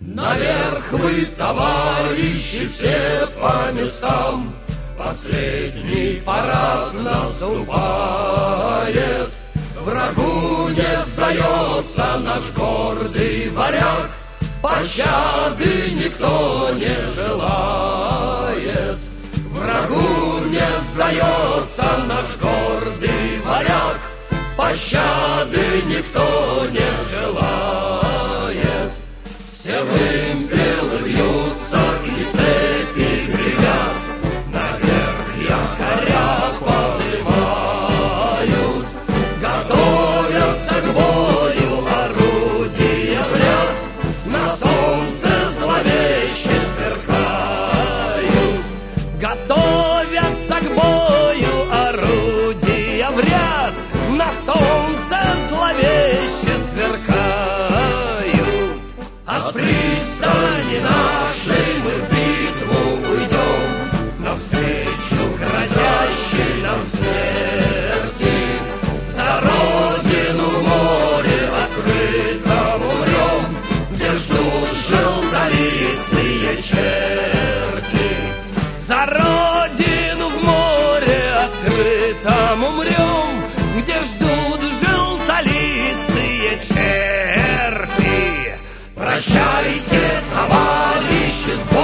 Наверх вы, товарищи, все по местам. Последний парад наступает. Врагу не сдается наш гордый варяг, пощады никто не желает. Врагу не сдается наш гордый варяг, пощады никто не желает. Все вымпелы вьются и цепи гремят, наверх якоря поднимают. Готовятся к бою орудия в ряд, на солнце зловеще сверкают. Готовятся к бою орудия в ряд, на солнце зловеще сверкают. От пристани нашей мы в битву уйдем, навстречу грозящей нам смерти. За родину в море открытом умрем, где ждут желтолицые черти. За родину в море открытом умрем, где ждут желтолицые черти. Прощайте, товарищи, с